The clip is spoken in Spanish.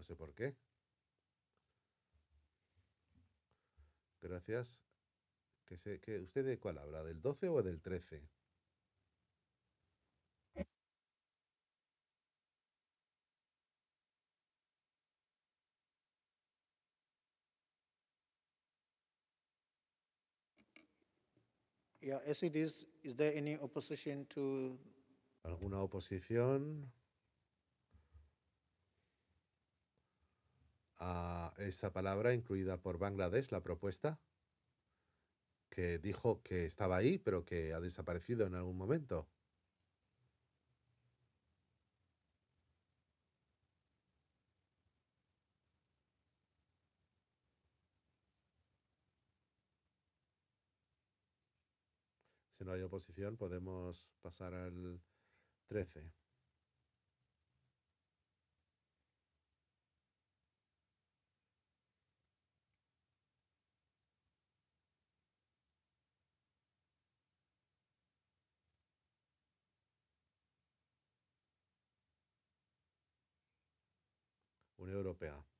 sé por qué. Gracias. ¿Usted de cuál habla? ¿Del 12 o del 13? Yeah, as it is there any opposition to? ¿Alguna oposición a esa palabra incluida por Bangladesh, la propuesta? Que dijo que estaba ahí, pero que ha desaparecido en algún momento. Si no hay oposición, podemos pasar al 13. Unión Europea.